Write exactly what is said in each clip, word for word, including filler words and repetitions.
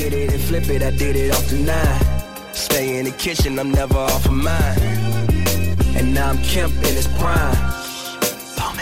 hit it and flip it, I did it off the nine. Stay in the kitchen, I'm never off of mine. And now I'm Kemp in his prime. Oh,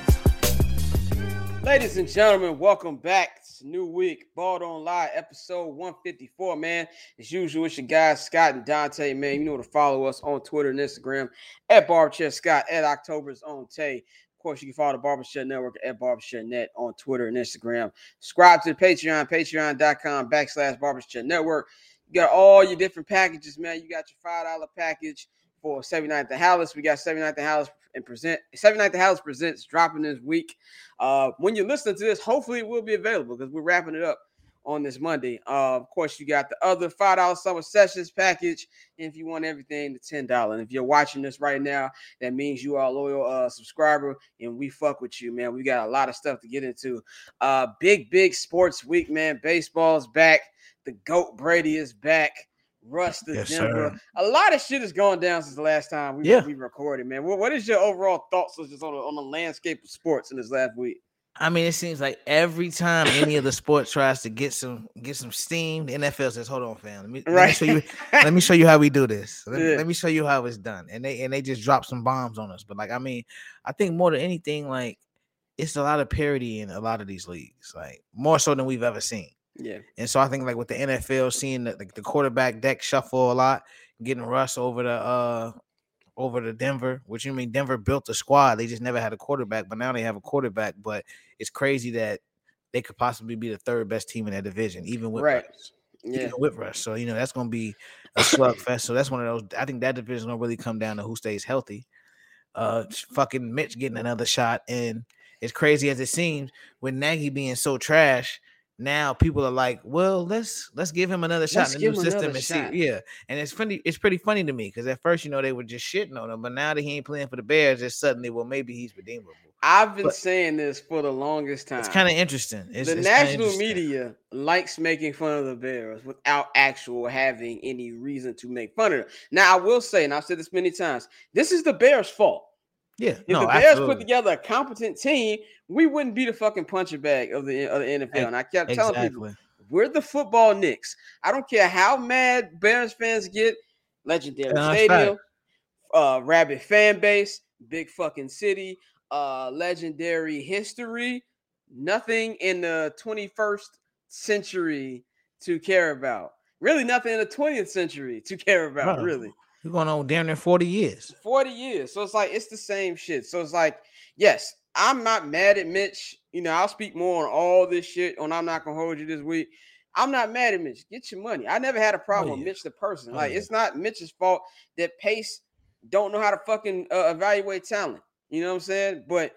man. Ladies and gentlemen, welcome back. It's a new week. Balled On Live, episode one fifty-four, man. As usual, it's your guys, Scott and Dante, man. You know to follow us on Twitter and Instagram at Barbershop Scott, at October's Own Tay. Of course, you can follow the Barbershop Network at Barbershop Net on Twitter and Instagram. Subscribe to the Patreon, patreon.com backslash Barbershop Network. You got all your different packages, man. You got your five dollar package for seventy-ninth and Hallis. We got seventy-ninth and Hallis and present seventy-ninth and Hallis Presents dropping this week. Uh, when you're listening to this, hopefully it will be available because we're wrapping it up on this Monday. Uh, of course, you got the other five dollar Summer Sessions package. And if you want everything, the ten dollars. And if you're watching this right now, that means you are a loyal uh, subscriber and we fuck with you, man. We got a lot of stuff to get into. Uh, big, big sports week, man. Baseball's back. The GOAT Brady is back. Russ to yes, Denver. Sir. A lot of shit has gone down since the last time we, yeah. we recorded, man. What, what is your overall thoughts just on the, on the landscape of sports in this last week? I mean, it seems like every time any of the sports tries to get some get some steam, the N F L says, "Hold on, fam. Let me, right. let me show you. Let me show you how we do this. Let, yeah. let me show you how it's done." And they and they just drop some bombs on us. But like, I mean, I think more than anything, like it's a lot of parity in a lot of these leagues, like more so than we've ever seen. Yeah, and so I think like with the N F L, seeing the, the, the quarterback deck shuffle a lot, getting Russ over the uh over to Denver, which you mean Denver built a squad. They just never had a quarterback, but now they have a quarterback. But it's crazy that they could possibly be the third best team in that division, even with right. Russ. Yeah, even with Russ. So you know that's going to be a slugfest. So that's one of those. I think that division will really come down to who stays healthy. Uh, fucking Mitch getting another shot, and as crazy as it seems, with Nagy being so trash. Now people are like, well, let's let's give him another shot let's in the new system and shot. see. Yeah, and it's funny. It's pretty funny to me because at first, you know, they were just shitting on him, but now that he ain't playing for the Bears, it's suddenly, well, maybe he's redeemable. I've been but saying this for the longest time. It's kind of interesting. It's, the it's national media likes making fun of the Bears without actual having any reason to make fun of them. Now, I will say, and I've said this many times, this is the Bears' fault. Yeah, if no, the Bears absolutely. put together a competent team, we wouldn't be the fucking punching bag of the, of the N F L. And I kept exactly. telling people, we're the football Knicks. I don't care how mad Bears fans get. Legendary no, stadium, uh, rabid fan base, big fucking city, uh, legendary history. Nothing in the twenty-first century to care about. Really, nothing in the twentieth century to care about. Bro. Really. We're going on damn near forty years. forty years. So it's like, it's the same shit. So it's like, yes, I'm not mad at Mitch. You know, I'll speak more on all this shit on I'm Not Gonna Hold You this week. I'm not mad at Mitch. Get your money. I never had a problem oh, yeah. with Mitch the person. Oh, like, yeah. It's not Mitch's fault that Pace don't know how to fucking uh, evaluate talent. You know what I'm saying? But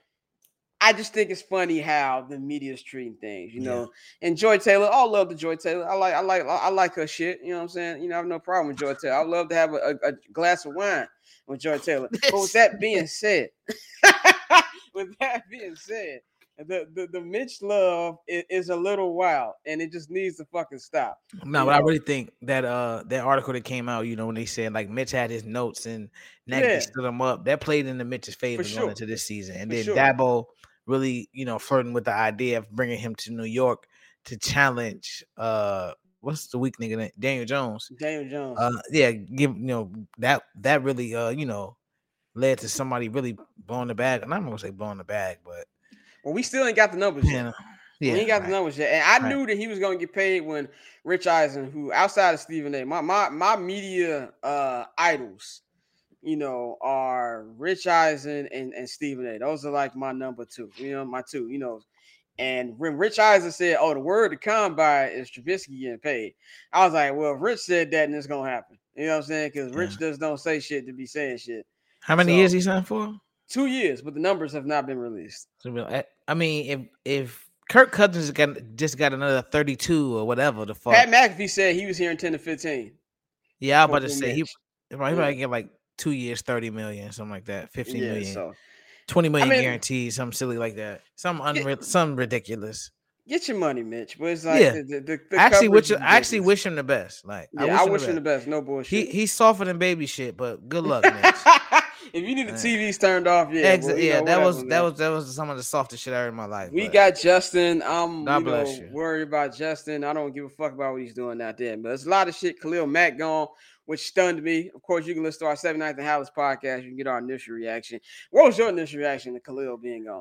I just think it's funny how the media is treating things, you know. Yeah. And Joy Taylor, I love the Joy Taylor. I like, I like, I like her shit. You know what I'm saying? You know, I have no problem with Joy Taylor. I love to have a, a, a glass of wine with Joy Taylor. But with that being said, with that being said, the, the, the Mitch love is, is a little wild, and it just needs to fucking stop. No, but know? I really think that uh that article that came out, you know, when they said like Mitch had his notes and Nagy yeah. stood him up, that played into Mitch's favor sure. going into this season. And For then sure. Dabo really, you know, flirting with the idea of bringing him to New York to challenge uh what's the weak nigga name? Daniel Jones. Daniel Jones. Uh yeah, give you know that that really uh you know led to somebody really blowing the bag. I'm not gonna say blowing the bag, but well, we still ain't got the numbers yet. Yeah, we ain't got right. the numbers yet. And I right. knew that he was gonna get paid when Rich Eisen, who outside of Stephen A, my my my media uh idols, you know, are Rich Eisen and, and Stephen A. Those are like my number two, you know, my two, you know. And when Rich Eisen said, oh, the word to come by is Trubisky getting paid, I was like, well, if Rich said that, then it's gonna happen. You know what I'm saying? Because Rich yeah. just don't say shit to be saying shit. How many so, years he signed for? Two years, but the numbers have not been released. So, I mean, if if Kirk Cousins got just got another thirty-two or whatever the fuck. Pat McAfee said he was here in ten to fifteen. Yeah, I was about to say he, he might yeah. get like two years, thirty million, something like that, fifteen yeah, million, so. twenty million I mean, guaranteed, something silly like that, some unreal, some ridiculous. Get your money, Mitch. But it's like yeah. the, the, the, the I actually wish I actually wish him the best. Like yeah, I wish, I him, wish the him the best. No bullshit. He he's softer than baby shit, but good luck, Mitch. If you need the T Vs turned off, yeah, Ex- well, you yeah, know, that whatever, was man. that was that was some of the softest shit I heard in my life. We but got Justin. I'm God you know bless you. worried about Justin. I don't give a fuck about what he's doing out there. But there's a lot of shit. Khalil Mack gone, which stunned me. Of course, you can listen to our seventy-ninth and Hallis podcast. You can get our initial reaction. What was your initial reaction to Khalil being gone?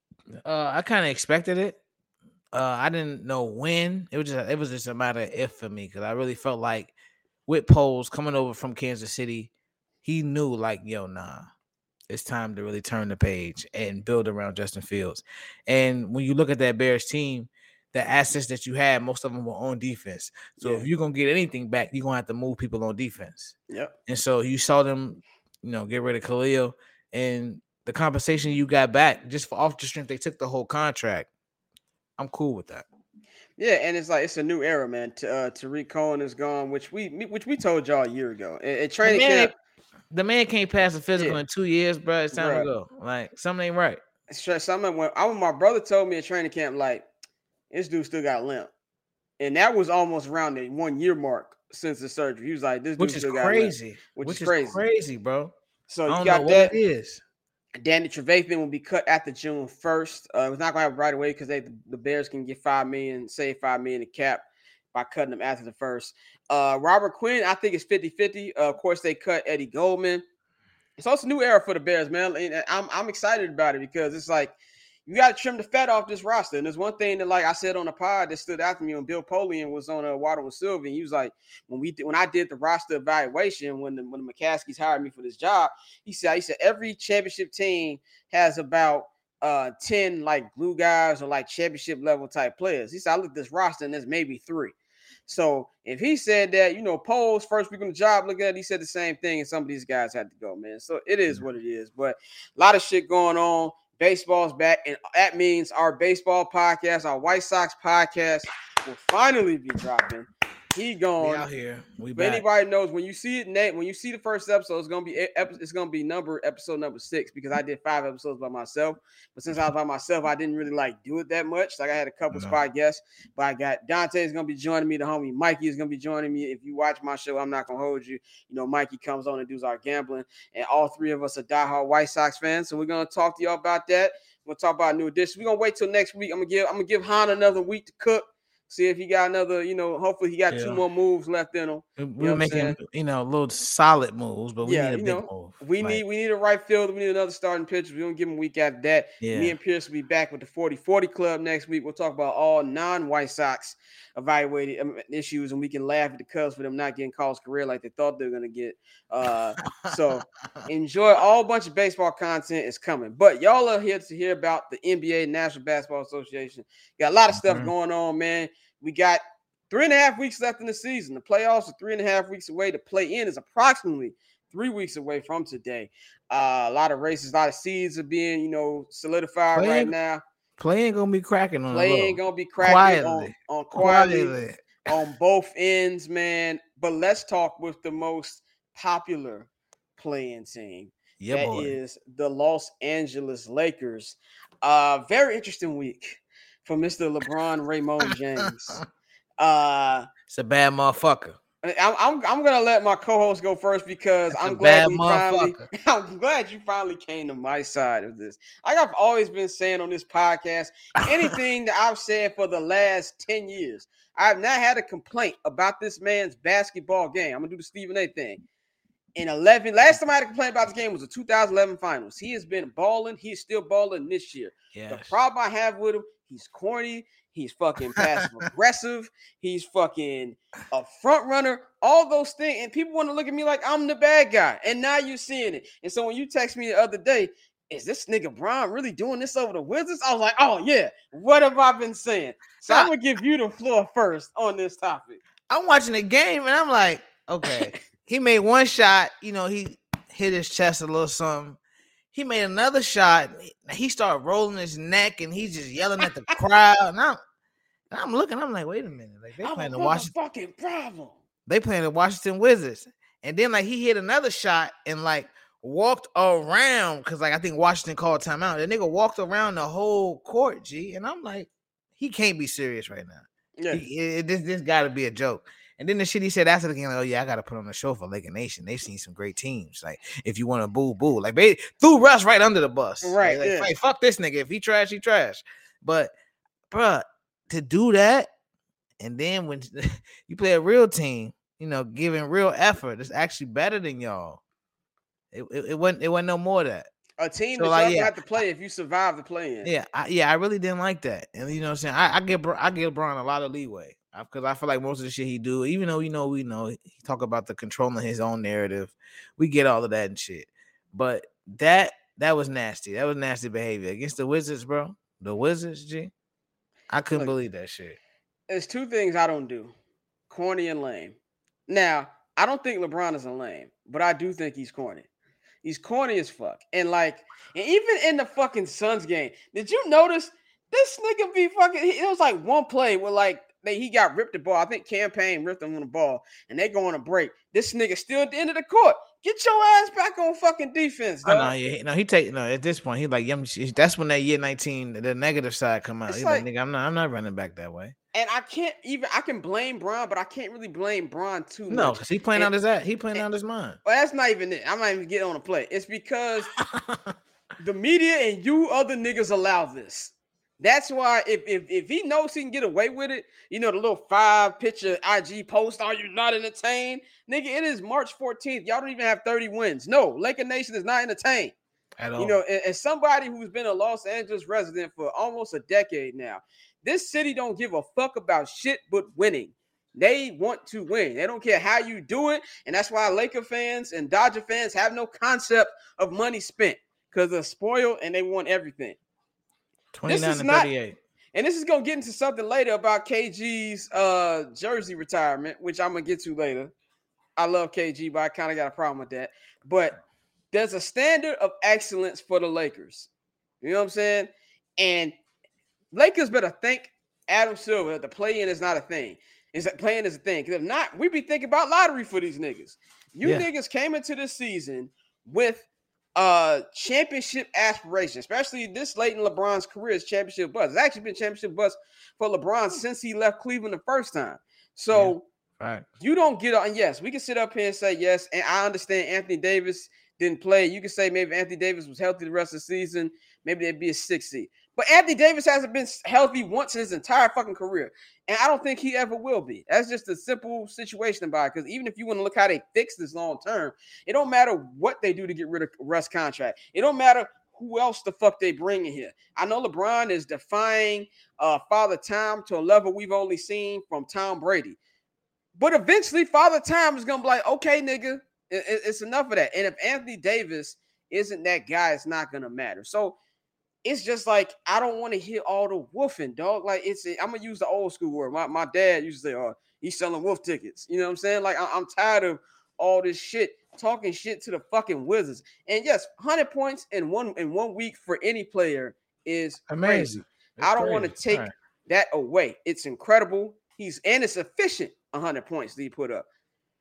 Uh, I kind of expected it. Uh, I didn't know when. It was just it was just a matter of if for me because I really felt like with Poles coming over from Kansas City, he knew like, yo, nah, it's time to really turn the page and build around Justin Fields. And when you look at that Bears team, the assets that you had, most of them were on defense. So Yeah. if you're gonna get anything back, you're gonna have to move people on defense. Yep. And so you saw them, you know, get rid of Khalil, and the compensation you got back just for off the strength, they took the whole contract. I'm cool with that. Yeah, and it's like it's a new era, man. T- uh, Tariq Cohen is gone, which we which we told y'all a year ago. At, at training the man, camp, the man can't pass a physical Yeah. in two years, bro. It's time Bruh. to go. Like something ain't right. Something when I my brother told me at training camp, like this dude still got a limp, and that was almost around the one year mark since the surgery. He was like, this dude Which is still got a limp, crazy. which, Which is is crazy. crazy, bro. So I you don't got know what that. it is. Danny Trevathan will be cut after June first. Uh, it was not going to happen right away because they the Bears can get five million, save five million in cap by cutting them after the first. Uh, Robert Quinn, I think it's fifty-fifty. Uh, of course, they cut Eddie Goldman. So it's a new era for the Bears, man. And I'm I'm excited about it because it's like you got to trim the fat off this roster. And there's one thing that, like I said on the pod, that stood out to me when Bill Polian was on uh, Water with Sylvia. And he was like, when we did, when I did the roster evaluation, when the, when the McCaskies hired me for this job, he said, he said every championship team has about uh ten like glue guys or like championship level type players. He said, I looked at this roster and there's maybe three. So if he said that, you know, Poles first week on the job, look at it, he said the same thing, and some of these guys had to go, man. So it is what it is. But a lot of shit going on. Baseball's back, and that means our baseball podcast, our White Sox podcast, will finally be dropping. He gone. We out here. We If back. anybody knows, when you see it, Nate, when you see the first episode, it's gonna be it's gonna be number episode number six because I did five episodes by myself. But since I was by myself, I didn't really like do it that much. Like I had a couple No. spot guests, but I got Dante is gonna be joining me. The homie Mikey is gonna be joining me. If you watch my show, I'm not gonna hold you. You know, Mikey comes on and does our gambling, and all three of us are diehard White Sox fans. So we're gonna talk to y'all about that. We'll talk about new additions. We're gonna wait till next week. I'm gonna give I'm gonna give Han another week to cook. See if he got another, you know, hopefully he got Yeah. two more moves left in him. We know We're what I'm making, saying? you know, little solid moves, but we Yeah, need a you big know, move. We Like, need we need a right fielder. We need another starting pitcher. We're gonna give him a week after that. Yeah. Me and Pierce will be back with the forty forty club next week. We'll talk about all non-White Sox evaluated um, issues, and we can laugh at the Cubs for them not getting Carlos Correa like they thought they were gonna get. Uh, so enjoy all bunch of baseball content is coming. But y'all are here to hear about the N B A, National Basketball Association. Got a lot of stuff Mhm. going on, man. We got three and a half weeks left in the season. The playoffs are three and a half weeks away. The play-in is approximately three weeks away from today. Uh, a lot of races, a lot of seeds are being, you know, solidified Play right ain't- now. Play ain't gonna be cracking on Play the ain't low. gonna be cracking on, Quietly. on quietly, Quietly. on both ends, man. But let's talk with the most popular playing team. Yeah, That boy. is the Los Angeles Lakers. Uh, very interesting week for Mister LeBron Raymond James. Uh, It's a bad motherfucker. I'm, I'm I'm gonna let my co-host go first because That's I'm a glad bad we finally motherfucker. I'm glad you finally came to my side of this. Like I've always been saying on this podcast, anything that I've said for the last ten years, I've not had a complaint about this man's basketball game. I'm gonna do the Stephen A thing. In eleven, last time I had a complaint about this game was the two thousand eleven finals. He has been balling, he's still balling this year. The Yes. problem I have with him, he's corny, he's fucking passive aggressive, he's fucking a front runner, all those things. And people want to look at me like I'm the bad guy. And now you're seeing it. And so when you text me the other day, is this nigga Bron really doing this over the Wizards? I was like, oh yeah, what have I been saying? So I'm gonna give you the floor first on this topic. I'm watching the game and I'm like, okay, he made one shot, you know, he hit his chest a little something. He made another shot. He started rolling his neck and he's just yelling at the crowd. And I'm, and I'm looking, I'm like, wait a minute. Like they I'm playing a the Washington, fucking problem. they playing the Washington Wizards. And then like he hit another shot and like walked around because like I think Washington called timeout. The nigga walked around the whole court, G. And I'm like, he can't be serious right now. Yeah. He, it, this this got to be a joke. And then the shit he said after the game, like, oh yeah, I gotta put on a show for Laker Nation. They've seen some great teams. Like, if you want to boo boo, like they threw Russ right under the bus. Right. Like, yeah. like, fuck this nigga. If he trash, he trash. But bruh, to do that, and then when you play a real team, you know, giving real effort, it's actually better than y'all. It, it, it wasn't it wasn't no more of that. A team So, that like, y'all yeah, have to play if you survive the play-in. Yeah, I, yeah, I really didn't like that, and you know what I'm saying. I, I give I give Bron a lot of leeway because I, I feel like most of the shit he do, even though you know we know he talk about the controlling his own narrative, we get all of that and shit. But that that was nasty. That was nasty behavior against the Wizards, bro. The Wizards, G. I couldn't Look, believe that shit. There's two things I don't do: corny and lame. Now, I don't think LeBron is a lame, but I do think he's corny. He's corny as fuck. And like, and even in the fucking Suns game, did you notice this nigga be fucking? It was like one play where like they, he got ripped the ball. I think Campaign ripped him on the ball, and they go on a break. This nigga still at the end of the court. Get your ass back on fucking defense, dog. I know, yeah, no, he take no. At this point, he like, yeah, that's when that year nineteen, the negative side come out. It's He's like, like, nigga, I'm not, I'm not running back that way. And I can't even, I can blame Bron, but I can't really blame Bron too much. No, because he playing and, out his ass. He playing and, out his mind. Well, that's not even it. I'm not even getting on the play. It's because the media and you other niggas allow this. That's why if, if if he knows he can get away with it, you know, the little five picture I G post, are you not entertained? Nigga, it is March fourteenth. Y'all don't even have thirty wins. No, Laker Nation is not entertained. At all. You know, as somebody who's been a Los Angeles resident for almost a decade now, this city don't give a fuck about shit but winning. They want to win. They don't care how you do it. And that's why Laker fans and Dodger fans have no concept of money spent because they're spoiled and they want everything. twenty-nine to thirty-eight. And this is going to get into something later about K G's uh, jersey retirement, which I'm going to get to later. I love K G, but I kind of got a problem with that. But there's a standard of excellence for the Lakers. You know what I'm saying? And Lakers better thank Adam Silver that the play-in is not a thing. Is that playing is a thing? Because if not, we be thinking about lottery for these niggas. You yeah. niggas came into this season with uh championship aspirations, especially this late in LeBron's career is championship buzz. It's actually been championship buzz for LeBron since he left Cleveland the first time. So yeah. right. you don't get on. Yes, we can sit up here and say yes, and I understand Anthony Davis didn't play. You can say maybe Anthony Davis was healthy the rest of the season. Maybe they'd be a six seed. But Anthony Davis hasn't been healthy once in his entire fucking career. And I don't think he ever will be. That's just a simple situation about it. Because even if you want to look how they fix this long term, it don't matter what they do to get rid of Russ' contract. It don't matter who else the fuck they bring in here. I know LeBron is defying uh, Father Time to a level we've only seen from Tom Brady. But eventually, Father Time is going to be like, okay, nigga, it, it, it's enough of that. And if Anthony Davis isn't that guy, it's not going to matter. So, it's just like, I don't want to hear all the woofing, dog. Like, it's, I'm going to use the old school word. My, my dad used to say, oh, he's selling wolf tickets. You know what I'm saying? Like, I, I'm tired of all this shit, talking shit to the fucking Wizards. And yes, one hundred points in one in one week for any player is amazing. I don't want to take right. that away. It's incredible. He's, and it's efficient, one hundred points that he put up.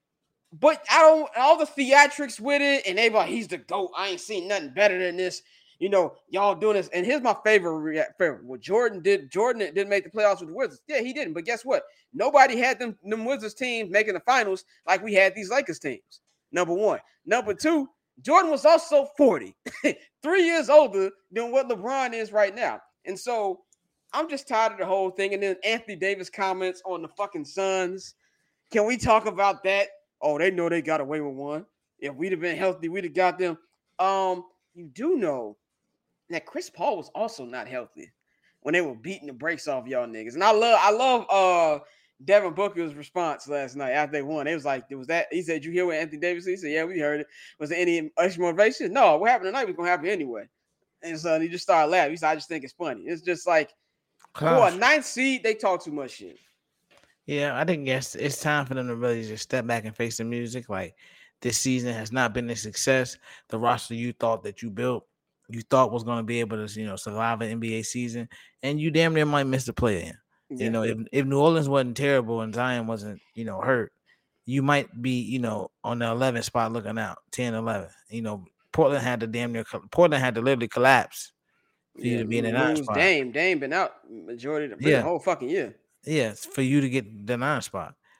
But I don't, all the theatrics with it, and they like, he's the GOAT. I ain't seen nothing better than this. You know, y'all doing this. And here's my favorite. favorite. What Jordan did, Jordan didn't make the playoffs with the Wizards. Yeah, he didn't. But guess what? Nobody had them, them Wizards teams making the finals like we had these Lakers teams. Number one. Number two, Jordan was also forty, three years older than what LeBron is right now. And so I'm just tired of the whole thing. And then Anthony Davis comments on the fucking Suns. Can we talk about that? Oh, they know they got away with one. If we'd have been healthy, we'd have got them. Um, you do know that Chris Paul was also not healthy when they were beating the brakes off y'all niggas. And I love, I love uh Devin Booker's response last night after they won. It was like, there was that. He said, "You hear what Anthony Davis said?" He said, "Yeah, we heard it." Was there any extra motivation? No, what happened tonight was gonna happen anyway. And so he just started laughing. He said, "I just think it's funny." It's just like, Gosh. For a ninth seed, they talk too much shit. Yeah, I think yes, it's time for them to really just step back and face the music. Like, this season has not been a success. The roster you thought that you built, you thought was going to be able to, you know, survive an N B A season, and you damn near might miss the play-in. Yeah. You know, if, if New Orleans wasn't terrible and Zion wasn't, you know, hurt, you might be, you know, on the eleventh spot looking out, ten, eleven. You know, Portland had to damn near, Portland had to literally collapse for yeah, you to be in the nine spot. Dame, Dame been out majority of the, yeah. the whole fucking year. Yes, for you to get the nine spot.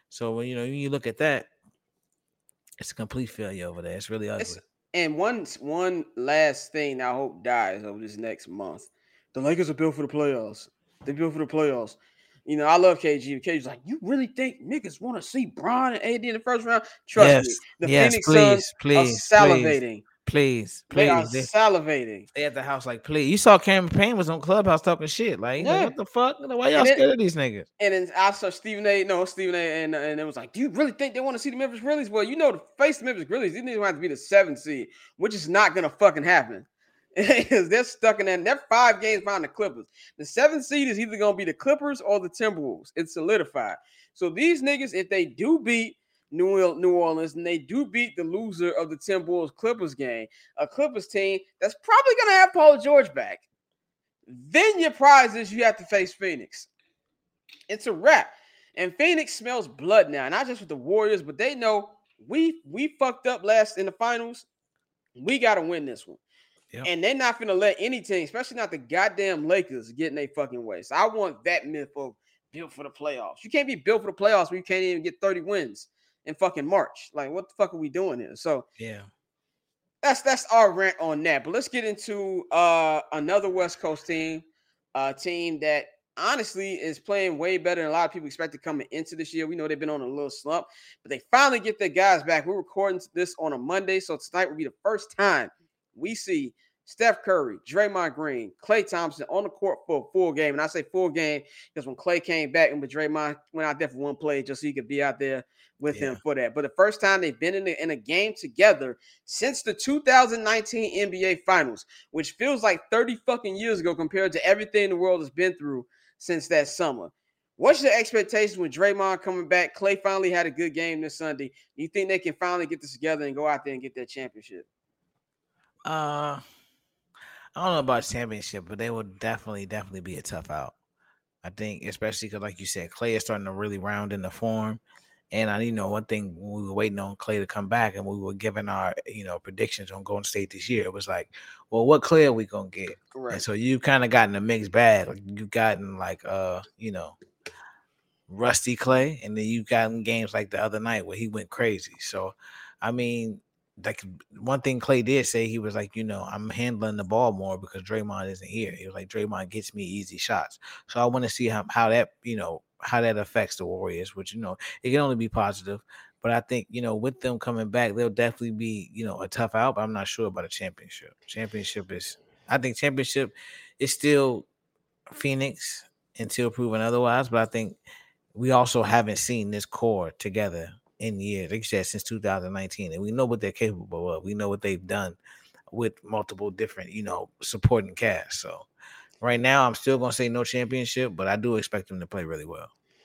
So when you know when you look at that, it's a complete failure over there. It's really ugly. It's, and one one last thing I hope dies over this next month. The Lakers are built for the playoffs. They're built for the playoffs. You know, I love K G. K G's like, you really think niggas want to see Bron and A D in the first round? Trust yes, me, the yes, Phoenix please, Suns please, are salivating. Please, please, They are please. They, salivating. they at the house like, please. You saw Cameron Payne was on Clubhouse talking shit. Like, Yeah. like what the fuck? Why y'all then, scared of these niggas? And then I saw Stephen A. No, Stephen A. And, and it was like, do you really think they want to see the Memphis Grizzlies? Well, you know, to face the Memphis Grizzlies, these niggas have to be the seventh seed, which is not gonna fucking happen. Because they're stuck in that. They're five games behind the Clippers. The seventh seed is either gonna be the Clippers or the Timberwolves. It's solidified. So these niggas, if they do beat New New Orleans and they do beat the loser of the Timberwolves Clippers game, a Clippers team that's probably gonna have Paul George back, then your prize is you have to face Phoenix. It's a wrap. And Phoenix smells blood now, not just with the Warriors, but they know we we fucked up last in the finals. We got to win this one. Yep. And they're not going to let any team, especially not the goddamn Lakers, get in their fucking way. So I want that myth of built for the playoffs. You can't be built for the playoffs when you can't even get thirty wins in fucking March. Like, what the fuck are we doing here? So yeah, that's that's our rant on that. But let's get into uh, another West Coast team, a team that honestly is playing way better than a lot of people expected coming into this year. We know they've been on a little slump, but they finally get their guys back. We're recording this on a Monday, so tonight will be the first time we see Steph Curry, Draymond Green, Klay Thompson on the court for a full game. And I say full game because when Klay came back and with Draymond went out there for one play just so he could be out there with yeah. him for that. But the first time they've been in, the, in a game together since the two thousand nineteen N B A Finals, which feels like thirty fucking years ago compared to everything the world has been through since that summer. What's your expectations with Draymond coming back? Klay finally had a good game this Sunday. Do you think they can finally get this together and go out there and get that championship? Uh, I don't know about championship, but they will definitely, definitely be a tough out. I think, especially because, like you said, Klay is starting to really round in the form. And I, you know, one thing when we were waiting on Klay to come back, and we were giving our, you know, predictions on Golden State this year, it was like, well, what Klay are we gonna get? Right. And so you've kind of gotten a mixed bag. Like you've gotten like, uh, you know, rusty Klay, and then you've gotten games like the other night where he went crazy. So, I mean. Like one thing Klay did say, he was like, you know, I'm handling the ball more because Draymond isn't here. He was like, Draymond gets me easy shots. So I want to see how, how that, you know, how that affects the Warriors, which, you know, it can only be positive. But I think, you know, with them coming back, they'll definitely be, you know, a tough out, but I'm not sure about a championship. Championship is, I think championship is still Phoenix until proven otherwise. But I think we also haven't seen this core together in years, like you said, since two thousand nineteen, and we know what they're capable of. We know what they've done with multiple different, you know, supporting cast. So right now, I'm still gonna say no championship, but I do expect them to play really well.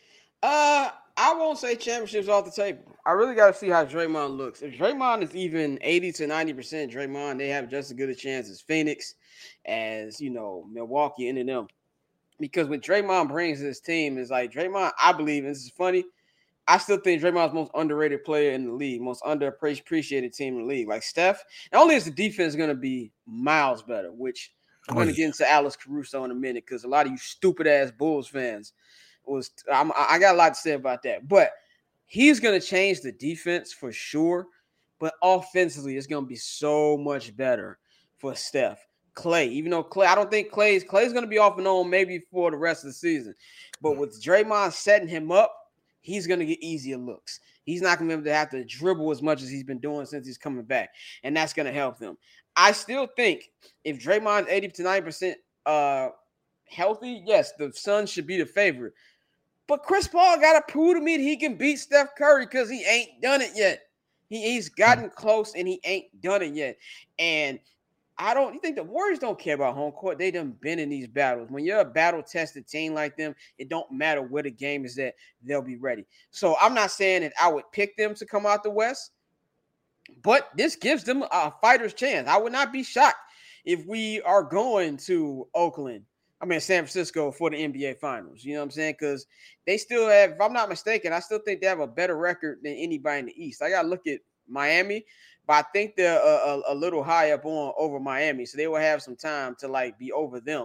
Uh, I won't say championships off the table. I really got to see how Draymond looks. If Draymond is even eighty to ninety percent Draymond, they have just as good a chance as Phoenix, as you know, Milwaukee, and them. Because what Draymond brings to this team is like Draymond. I believe, and this is funny. I still think Draymond's most underrated player in the league, most underappreciated team in the league. Like Steph, not only is the defense going to be miles better, which I'm oh, going to yeah. get into Alex Caruso in a minute because a lot of you stupid ass Bulls fans was I'm, I got a lot to say about that. But he's going to change the defense for sure. But offensively, it's going to be so much better for Steph. Klay, even though Klay, I don't think Klay's Klay's going to be off and on maybe for the rest of the season. But with Draymond setting him up, he's going to get easier looks. He's not going to be able to have to dribble as much as he's been doing since he's coming back, and that's going to help them. I still think if Draymond's eighty to ninety percent uh, healthy, yes, the Suns should be the favorite. But Chris Paul got to prove to me that he can beat Steph Curry because he ain't done it yet. He, he's gotten close, and he ain't done it yet. And I don't you think the Warriors don't care about home court. They done been in these battles. When you're a battle-tested team like them, it don't matter where the game is at, they'll be ready. So I'm not saying that I would pick them to come out the West, but this gives them a fighter's chance. I would not be shocked if we are going to Oakland, I mean San Francisco for the N B A Finals. You know what I'm saying? Because they still have, if I'm not mistaken, I still think they have a better record than anybody in the East. I got to look at Miami. But I think they're a, a, a little high up on over Miami, so they will have some time to like be over them.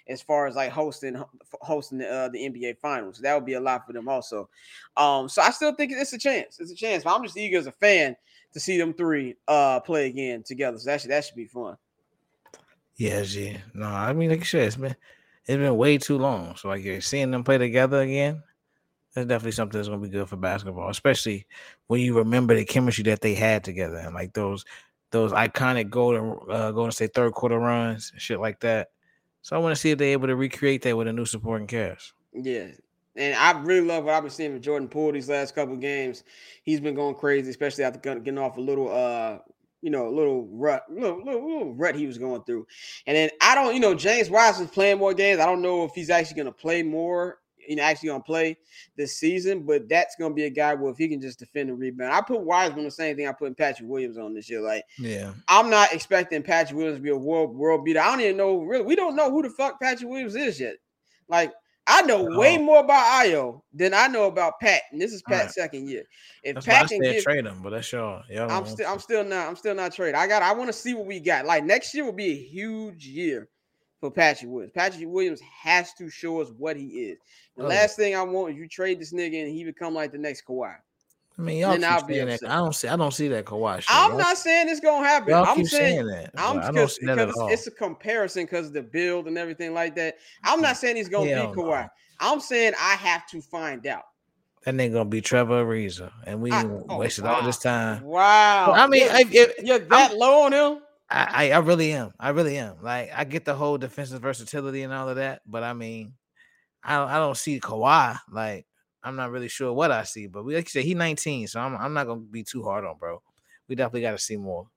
as far as like hosting hosting the, uh, the N B A Finals. That would be a lot for them also. Um, so I still think it's a chance. It's a chance. But I'm just eager as a fan to see them three uh play again together. So that should that should be fun. Yeah, yeah. No, I mean, like you said, it's been it's been way too long. So like you're seeing them play together again. That's definitely something that's gonna be good for basketball, especially when you remember the chemistry that they had together and like those those iconic golden uh, Golden State third quarter runs and shit like that. So I want to see if they're able to recreate that with a new supporting cast. Yeah. And I really love what I've been seeing with Jordan Poole these last couple of games. He's been going crazy, especially after getting off a little uh you know, a little rut, little, little, little rut he was going through. And then I don't, you know, James Wiseman's playing more games. I don't know if he's actually going to play more you know, actually gonna play this season, but that's gonna be a guy where if he can just defend and rebound. I put Wiseman the same thing I put Patrick Williams on this year. Like, yeah, I'm not expecting Patrick Williams to be a world world beater. I don't even know really. We don't know who the fuck Patrick Williams is yet. Like, I know oh. way more about Ayo than I know about Pat, and this is Pat's right. second year. If that's Pat why can I give, trade him, but that's y'all. y'all I'm still, I'm still not, I'm still not trading. I got, I want to see what we got. Like next year will be a huge year for Patrick Williams. Patrick Williams has to show us what he is. The oh. last thing I want is you trade this nigga and he become like the next Kawhi. I mean, y'all keep I'll saying that. I don't see. I don't see that Kawhi shit. I'm y'all, not saying it's gonna happen. Y'all I'm keep saying, saying that. I'm I because don't it's, it's a comparison because of the build and everything like that. I'm not saying he's gonna Hell be Kawhi. No. I'm saying I have to find out. That nigga gonna be Trevor Ariza, and we I, oh, wasted wow. all this time. Wow. But, I mean, you're, I, if, you're that I'm, low on him. I, I really am. I really am. Like, I get the whole defensive versatility and all of that, but I mean, I don't, I don't see Kawhi. Like, I'm not really sure what I see, but we like you said, he's nineteen, so I'm I'm not gonna be too hard on bro. We definitely got to see more.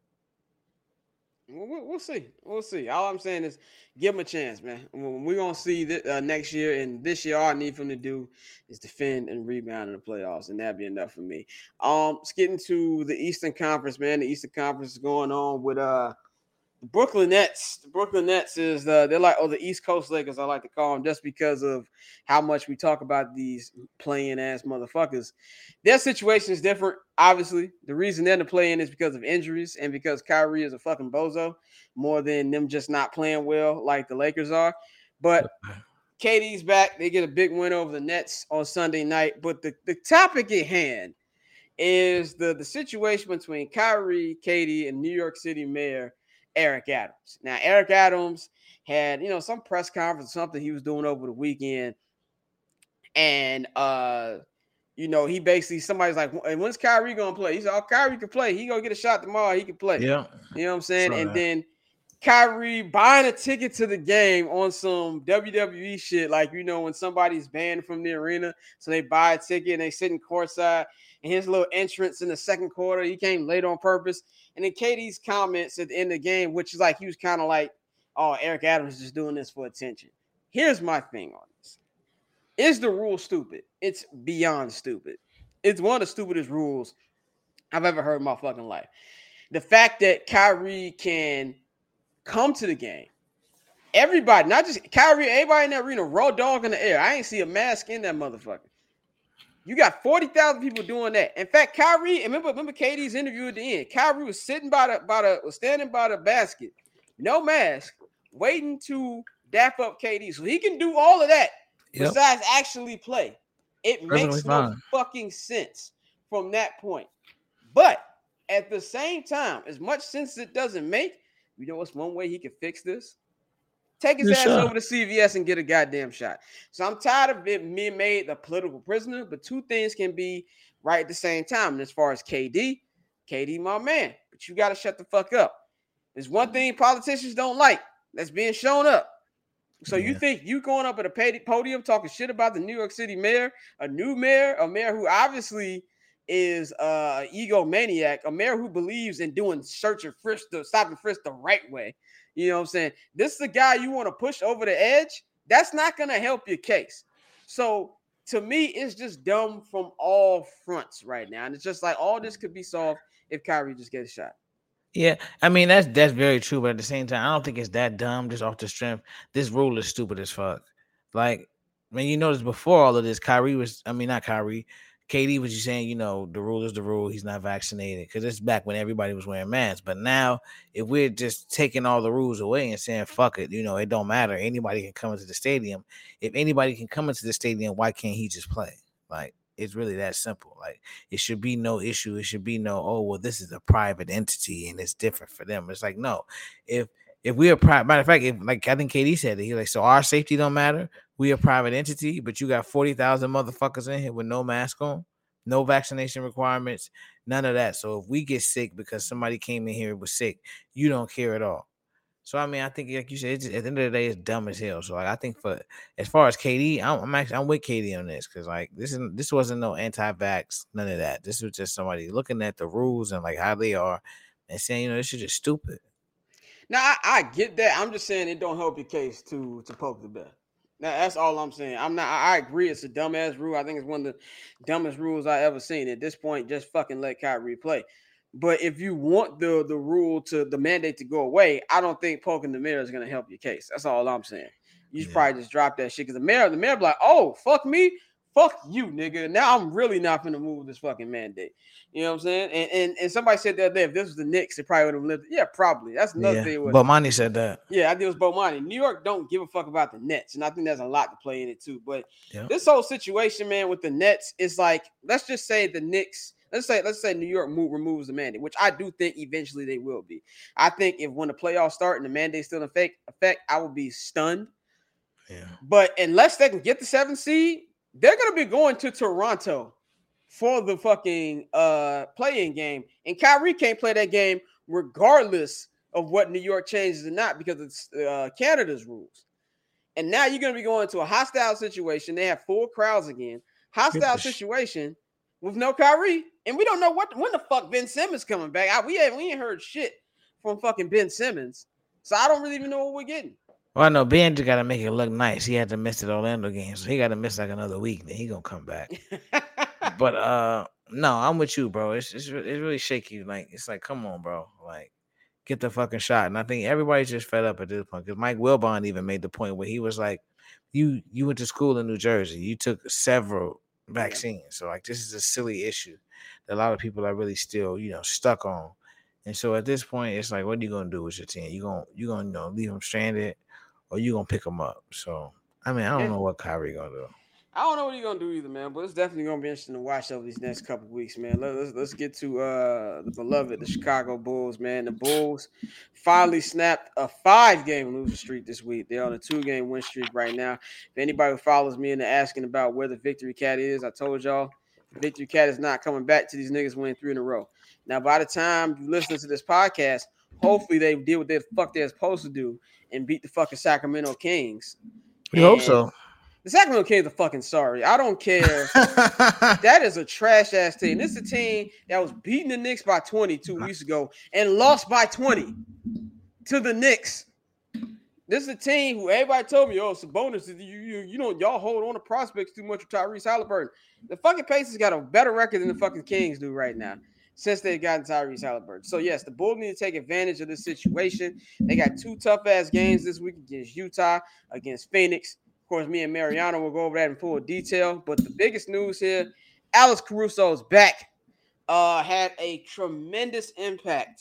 We'll, we'll see. We'll see. All I'm saying is give him a chance, man. We're going to see that uh, next year. And this year, all I need for him to do is defend and rebound in the playoffs. And that'd be enough for me. Um, let's get into the Eastern Conference, man. The Eastern Conference is going on with uh, the Brooklyn Nets. The Brooklyn Nets is, uh, they're like, oh, the East Coast Lakers, I like to call them, just because of how much we talk about these playing ass motherfuckers. Their situation is different. Obviously, the reason they're in the play-in is because of injuries and because Kyrie is a fucking bozo more than them just not playing well like the Lakers are. But K D's back. They get a big win over the Nets on Sunday night. But the, the topic at hand is the, the situation between Kyrie, K D, and New York City Mayor Eric Adams. Now, Eric Adams had, you know, some press conference, something he was doing over the weekend. And, uh, you know, he basically, somebody's like, when's Kyrie going to play? He said, oh, Kyrie can play. He going to get a shot tomorrow. He can play. Yeah. You know what I'm saying? Saw and that. then Kyrie buying a ticket to the game on some W W E shit. Like, you know, when somebody's banned from the arena, so they buy a ticket and they sit in courtside, and his little entrance in the second quarter, he came late on purpose. And then K D's comments at the end of the game, which is like, he was kind of like, oh, Eric Adams is just doing this for attention. Here's my thing on this. Is the rule stupid? It's beyond stupid. It's one of the stupidest rules I've ever heard in my fucking life. The fact that Kyrie can come to the game, everybody, not just Kyrie, everybody in that arena, raw dog in the air. I ain't see a mask in that motherfucker. You got forty thousand people doing that. In fact, Kyrie, remember, remember K D's interview at the end. Kyrie was sitting by the, by the, was standing by the basket, no mask, waiting to dap up K D. So he can do all of that. Yep. Besides actually play. It Perfectly makes no fine. fucking sense from that point. But at the same time, as much sense as it doesn't make, you know what's one way he can fix this? Take his Good ass shot. over to C V S and get a goddamn shot. So I'm tired of it being made a political prisoner, but two things can be right at the same time. And as far as K D, K D, my man, but you got to shut the fuck up. There's one thing politicians don't like that's being shown up. So yeah. you think you going up at a podium talking shit about the New York City mayor, a new mayor, a mayor who obviously is uh, an egomaniac, a mayor who believes in doing search and frisk, the stop and frisk the right way. You know what I'm saying? This is the guy you want to push over the edge. That's not going to help your case. So to me, it's just dumb from all fronts right now. And it's just like all this could be solved if Kyrie just gets a shot. Yeah, I mean, that's that's very true, but at the same time, I don't think it's that dumb just off the strength. This rule is stupid as fuck. Like, I mean, you notice before all of this, Kyrie was, I mean, not Kyrie, K D was just saying, you know, the rule is the rule. He's not vaccinated because it's back when everybody was wearing masks. But now, if we're just taking all the rules away and saying, fuck it, you know, it don't matter. Anybody can come into the stadium. If anybody can come into the stadium, why can't he just play? Like, it's really that simple. Like, it should be no issue. It should be no, oh, well, this is a private entity and it's different for them. It's like, no, if if we are private, matter of fact, if, like I think K D said it, he's like, so our safety don't matter. We a private entity, but you got forty thousand motherfuckers in here with no mask on, no vaccination requirements, none of that. So if we get sick because somebody came in here and was sick, you don't care at all. So I mean, I think like you said, it's just, at the end of the day, it's dumb as hell. So like, I think for as far as K D, I'm, I'm actually I'm with K D on this because like this is this wasn't no anti-vax, none of that. This was just somebody looking at the rules and like how they are and saying, you know, this is just stupid. Now I, I get that. I'm just saying it don't help your case to to poke the bear. Now, that's all I'm saying. I'm not. I, I agree. It's a dumbass rule. I think it's one of the dumbest rules I ever seen. At this point, just fucking let Kyrie play. But if you want the the rule to the mandate to go away, I don't think poking the mirror is gonna help your case. That's all I'm saying. You should yeah. probably just drop that shit because the mayor, the mayor, be like, oh fuck me, fuck you, nigga. Now I'm really not gonna move this fucking mandate. You know what I'm saying? And and, and somebody said the other day, if this was the Knicks, it probably would have lived. Yeah, probably. That's another yeah. thing. Bomani said that. Yeah, I think it was Bomani. New York don't give a fuck about the Nets, and I think there's a lot to play in it too. But yeah. this whole situation, man, with the Nets is like, let's just say the Knicks. Let's say, let's say New York move, removes the mandate, which I do think eventually they will be. I think if when the playoffs start and the mandate still in effect, effect, I will be stunned. Yeah. But unless they can get the seventh seed, they're gonna be going to Toronto for the fucking uh playing game, and Kyrie can't play that game regardless of what New York changes or not because it's uh, Canada's rules. And now you're gonna be going to a hostile situation. They have full crowds again, hostile situation with no Kyrie. And we don't know what when the fuck Ben Simmons coming back. I, we ain't we ain't heard shit from fucking Ben Simmons, so I don't really even know what we're getting. Well, I know Ben just got to make it look nice. He had to miss the Orlando game, so he got to miss like another week. Then he gonna come back. But uh, no, I'm with you, bro. It's it's it's really shaky. Like it's like, come on, bro. Like get the fucking shot. And I think everybody's just fed up at this point because Mike Wilbon even made the point where he was like, you you went to school in New Jersey. You took several vaccines, so like this is a silly issue that a lot of people are really still, you know, stuck on. And so at this point, it's like, what are you gonna do with your team? You gonna you gonna you know leave them stranded, or you gonna pick them up? So I mean, I don't know what Kyrie gonna do. I don't know what he's gonna do either, man. But it's definitely gonna be interesting to watch over these next couple of weeks, man. Let, let's let's get to uh the beloved, the Chicago Bulls, man. The Bulls finally snapped a five-game losing streak this week. They're on a two-game win streak right now. If anybody who follows me and they're asking about where the victory cat is, I told y'all the victory cat is not coming back to these niggas winning three in a row. Now, by the time you listen to this podcast, hopefully they did what the fuck they're supposed to do and beat the fucking Sacramento Kings. We hope so. The Sacramento Kings are fucking sorry. I don't care. That is a trash ass team. This is a team that was beating the Knicks by twenty two weeks ago and lost by twenty to the Knicks. This is a team who everybody told me, oh, Sabonis, you, you, you know, y'all hold on to prospects too much with Tyrese Halliburton. The fucking Pacers got a better record than the fucking Kings do right now since they've gotten Tyrese Halliburton. So, yes, the Bulls need to take advantage of this situation. They got two tough-ass games this week against Utah, against Phoenix. Of course, me and Mariano will go over that in full detail. But the biggest news here, Alex Caruso is back. Uh, had a tremendous impact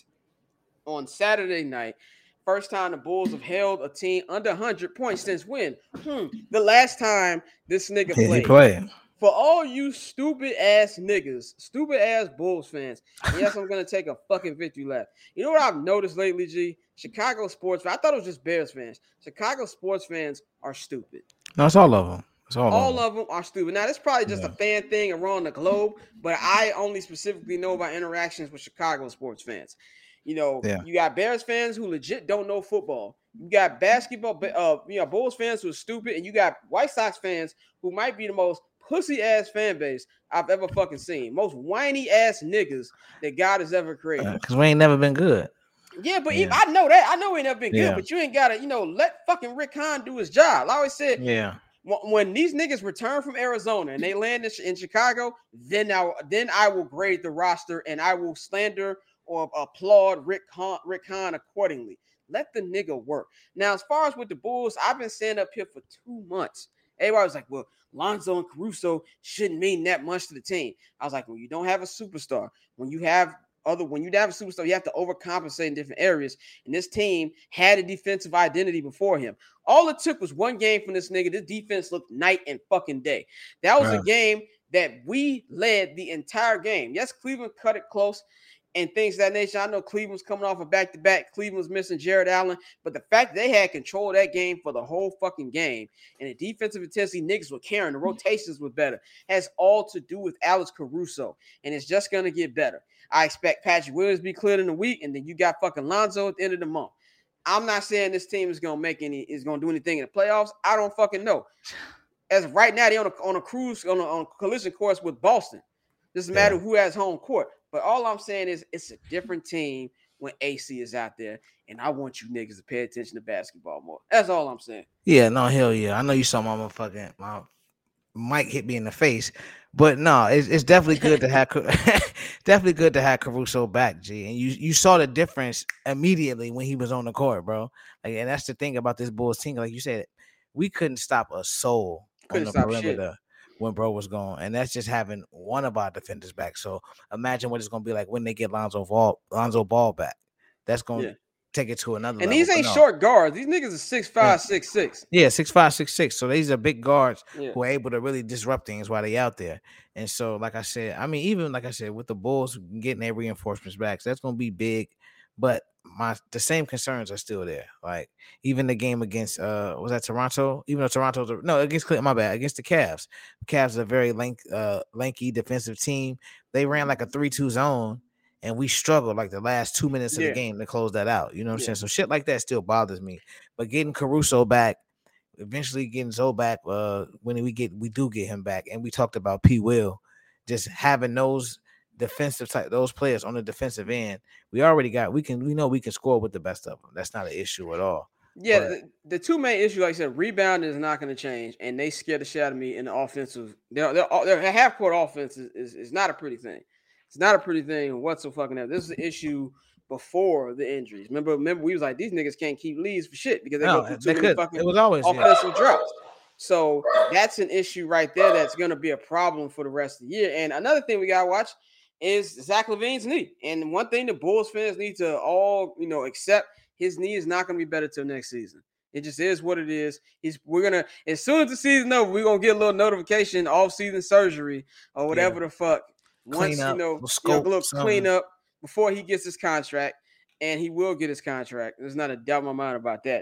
on Saturday night. First time the Bulls have held a team under one hundred points since when? Hmm. The last time this nigga Did played. He played. For all you stupid ass niggas, stupid ass Bulls fans, yes, I'm gonna take a fucking victory lap. You know what I've noticed lately, G? Chicago sports fans. I thought it was just Bears fans. Chicago sports fans are stupid. No, it's all of them. It's all, all of, them. of them are stupid. Now, this is probably just yeah. a fan thing around the globe, but I only specifically know about interactions with Chicago sports fans. You know, yeah. you got Bears fans who legit don't know football. You got basketball, uh, you know, Bulls fans who are stupid, and you got White Sox fans who might be the most pussy ass fan base I've ever fucking seen. Most whiny ass niggas that God has ever created. Because uh, we ain't never been good. Yeah, but yeah. Even, I know that. I know we ain't never been good, yeah. but you ain't gotta, you know, let fucking Rick Hahn do his job. I always said, yeah. When, when these niggas return from Arizona and they land in, in Chicago, then I then I will grade the roster and I will slander or applaud Rick Hahn, Rick Hahn accordingly. Let the nigga work. Now, as far as with the Bulls, I've been saying up here for two months. Everybody was like, well, Lonzo and Caruso shouldn't mean that much to the team. I was like, when you don't have a superstar, when you have other, when you have a superstar, you have to overcompensate in different areas. And this team had a defensive identity before him. All it took was one game from this nigga. This defense looked night and fucking day. That was right. a game that we led the entire game. Yes, Cleveland cut it close and things of that nature. I know Cleveland's coming off a back-to-back. Cleveland's missing Jared Allen. But the fact they had control of that game for the whole fucking game and the defensive intensity niggas were carrying, the rotations were better, has all to do with Alex Caruso. And it's just going to get better. I expect Patrick Williams to be cleared in a week, and then you got fucking Lonzo at the end of the month. I'm not saying this team is going to make any, is going to do anything in the playoffs. I don't fucking know. As of right now, they're on a, on a cruise, on a, on a collision course with Boston. Doesn't matter yeah. who has home court. But all I'm saying is it's a different team when A C is out there, and I want you niggas to pay attention to basketball more. That's all I'm saying. Yeah, no, hell yeah. I know you saw my motherfucking my mic hit me in the face, but no, it's, it's definitely good to have definitely good to have Caruso back, G. And you you saw the difference immediately when he was on the court, bro. Like, and that's the thing about this Bulls team. Like you said, we couldn't stop a soul couldn't on the perimeter. Shit. When bro was gone, and that's just having one of our defenders back. So imagine what it's gonna be like when they get Lonzo Ball, Lonzo Ball back. That's gonna yeah. take it to another. And level. These ain't no. short guards. These niggas are six five, yeah. six six. Yeah, six five, six six. So these are big guards yeah. who are able to really disrupt things while they out there. And so, like I said, I mean, even like I said, with the Bulls getting their reinforcements back, so that's gonna be big. But my the same concerns are still there. Like even the game against uh was that Toronto? Even though Toronto's a, no against my bad against the Cavs. The Cavs are a very lank, uh, lanky defensive team. They ran like a three two zone, and we struggled like the last two minutes of yeah. the game to close that out. You know what I'm yeah. saying? So shit like that still bothers me. But getting Caruso back, eventually getting Zoe back, uh, when we get we do get him back, and we talked about P. Will, just having those. Defensive type, those players on the defensive end, we already got. We can, we know we can score with the best of them. That's not an issue at all. Yeah, the, the two main issues, like I said, rebounding is not going to change, and they scare the shit out of me in the offensive. Their their, their half court offense is, is is not a pretty thing. It's not a pretty thing whatsoever. This is an issue before the injuries. Remember, remember, we was like, these niggas can't keep leads for shit because they no, go through too many could. fucking it was always, offensive yeah. drops. So that's an issue right there. That's going to be a problem for the rest of the year. And another thing we got to watch is Zach LaVine's knee. And one thing the Bulls fans need to all, you know, accept, his knee is not going to be better till next season. It just is what it is. He's we're gonna as soon as the season over, we're gonna get a little notification, off-season surgery or whatever yeah. the fuck. Once clean up, you know, we'll you know, a little cleanup before he gets his contract, and he will get his contract. There's not a doubt in my mind about that.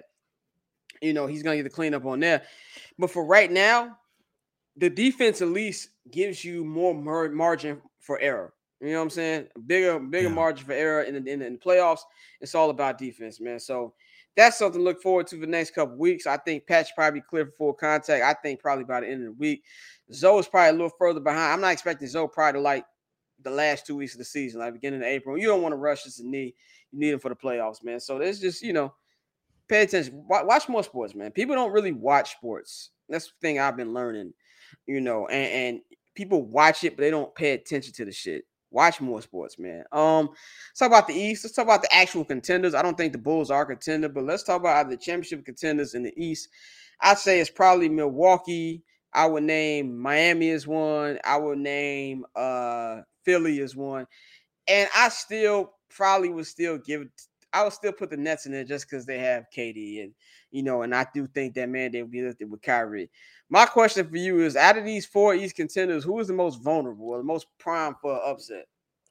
You know, he's gonna get the cleanup on there. But for right now, the defense at least gives you more mar- margin for error. You know what I'm saying? Bigger, bigger yeah. margin for error in the, in the in the playoffs. It's all about defense, man. So that's something to look forward to for the next couple weeks. I think Pat's probably clear for full contact. I think probably by the end of the week. Zoe is probably a little further behind. I'm not expecting Zoe probably to like the last two weeks of the season, like beginning of April. You don't want to rush this knee. You need him for the playoffs, man. So there's just, you know, pay attention. Watch more sports, man. People don't really watch sports. That's the thing I've been learning, you know, and, and people watch it, but they don't pay attention to the shit. Watch more sports, man. Um, let's talk about the East. Let's talk about the actual contenders. I don't think the Bulls are a contender, but let's talk about the championship contenders in the East. I'd say it's probably Milwaukee. I would name Miami as one. I would name uh, Philly as one. And I still probably would still give – I would still put the Nets in there just because they have K D. And, you know, and I do think that, man, they will be lifted with Kyrie. My question for you is, out of these four East contenders, who is the most vulnerable or the most prime for an upset?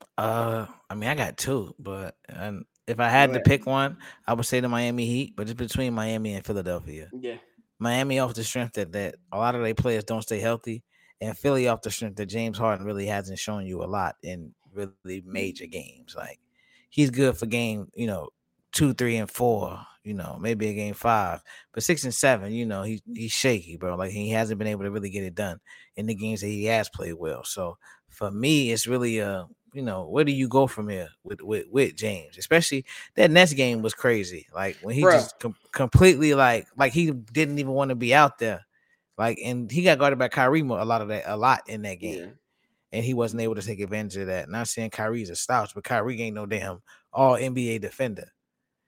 Uh, I mean, I got two, but um, if I had to pick one, I would say the Miami Heat, but it's between Miami and Philadelphia. Yeah. Miami off the strength that, that a lot of their players don't stay healthy, and Philly off the strength that James Harden really hasn't shown you a lot in really major games. Like, he's good for game, you know, two, three, and four, you know, maybe a game five, but six and seven, you know, he he's shaky, bro. Like, he hasn't been able to really get it done in the games that he has played well. So for me, it's really a, you know, where do you go from here with with, with James? Especially that Nets game was crazy. Like, when he bro. just com- completely like like he didn't even want to be out there. Like, and he got guarded by Kyrie a lot of that a lot in that game. Yeah. And he wasn't able to take advantage of that. Not saying Kyrie's a slouch, but Kyrie ain't no damn all N B A defender.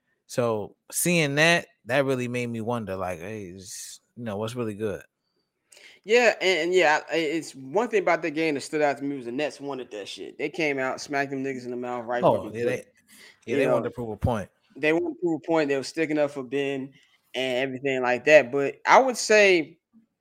So seeing that, that really made me wonder, like, hey, is, you know, what's really good? Yeah, and, and yeah, it's one thing about the game that stood out to me was the Nets wanted that shit. They came out, smacked them niggas in the mouth right Oh, fucking yeah, quick. they yeah, You they wanted know, to prove a point. they wanted to prove a point. They were sticking up for Ben and everything like that. But I would say,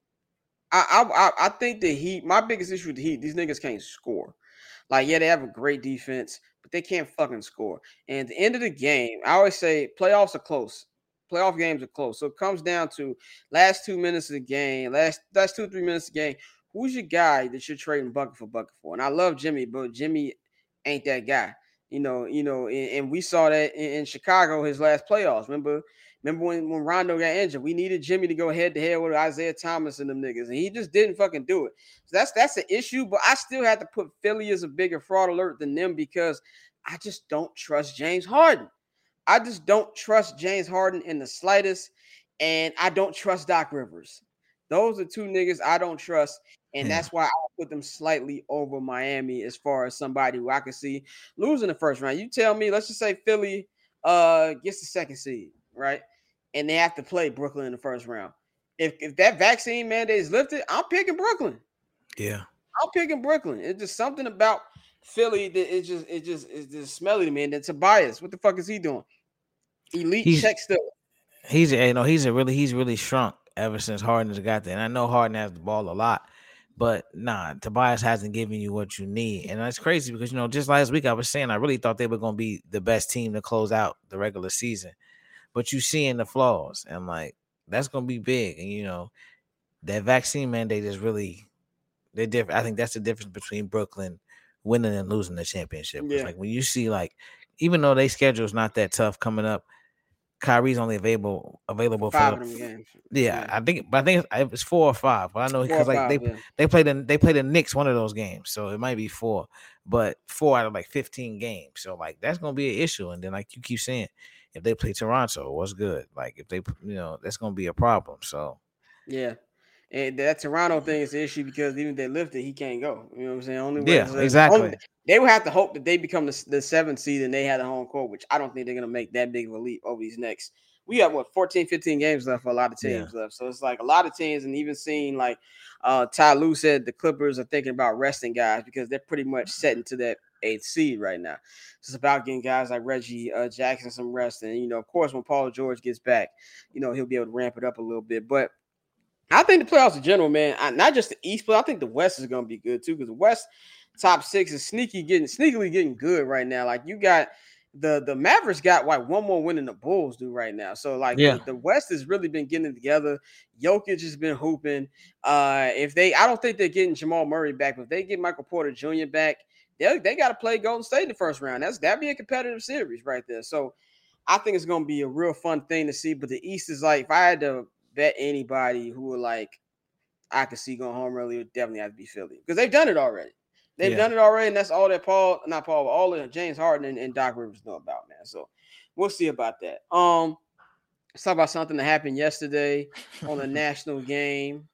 I I I think the Heat. My biggest issue with the Heat, these niggas can't score. Like, yeah, they have a great defense, but they can't fucking score. And at the end of the game, I always say playoffs are close. Playoff games are close. So it comes down to last two minutes of the game, last last two, three minutes of the game. Who's your guy that you're trading bucket for bucket for? And I love Jimmy, but Jimmy ain't that guy. You know, you know, and, and we saw that in, in Chicago his last playoffs. Remember, remember when, when Rondo got injured? We needed Jimmy to go head to head with Isaiah Thomas and them niggas, and he just didn't fucking do it. So that's that's an issue, but I still have to put Philly as a bigger fraud alert than them because I just don't trust James Harden. I just don't trust James Harden in the slightest, and I don't trust Doc Rivers. Those are two niggas I don't trust, and Yeah. that's why I put them slightly over Miami as far as somebody who I can see losing the first round. You tell me, let's just say Philly uh gets the second seed, right? And they have to play Brooklyn in the first round. If if that vaccine mandate is lifted, I'm picking Brooklyn. Yeah. I'm picking Brooklyn. It's just something about Philly that it's just it just it's just smelly to me. And then Tobias, what the fuck is he doing? Elite He's check still. he's you know he's a really he's really shrunk ever since Harden's got there. And I know Harden has the ball a lot, but nah, Tobias hasn't given you what you need. And that's crazy because you know just last week I was saying I really thought they were gonna be the best team to close out the regular season. But you seeing the flaws and like that's gonna be big. And you know, that vaccine mandate is really they're different. I think that's the difference between Brooklyn winning and losing the championship. It's Yeah. like when you see like, even though their schedule is not that tough coming up, Kyrie's only available available Five for of them games. yeah, Yeah. I think, but I think it's, it's four or five. But I know Four or because like five, they yeah. they played the they played the Knicks one of those games, so it might be four, but four out of like fifteen games. So like that's gonna be an issue. And then like you keep saying, if they play Toronto, what's good? Like if they you know that's gonna be a problem. So Yeah. And that Toronto thing is the issue because even if they lift it, he can't go. You know what I'm saying? Only way yeah, is- exactly. only- they would have to hope that they become the, the seventh seed and they had a home court, which I don't think they're gonna make that big of a leap over these next. We have what fourteen, fifteen games left for a lot of teams left. So it's like a lot of teams, and even seeing like uh Ty Lue said the Clippers are thinking about resting guys because they're pretty much set into that eighth seed right now. So it's about getting guys like Reggie uh, Jackson some rest. And you know, of course, when Paul George gets back, you know, he'll be able to ramp it up a little bit. But I think the playoffs in general, man, I, not just the East, but I think the West is going to be good too because the West top six is sneaky getting sneakily getting good right now. Like you got the the Mavericks got like one more win than the Bulls do right now. So like Yeah. the, the West has really been getting it together. Jokic has been hooping. Uh, if they, I don't think they're getting Jamal Murray back, but if they get Michael Porter Junior back, they they got to play Golden State in the first round. That's that'd be a competitive series right there. So I think it's going to be a real fun thing to see. But the East is like if I had to bet anybody who would like I could see going home early, it would definitely have to be Philly because they've done it already. They've Yeah. done it already, and that's all that Paul, not Paul, but all that James Harden and, and Doc Rivers know about, man. So we'll see about that. Um, let's talk about something that happened yesterday on the national game.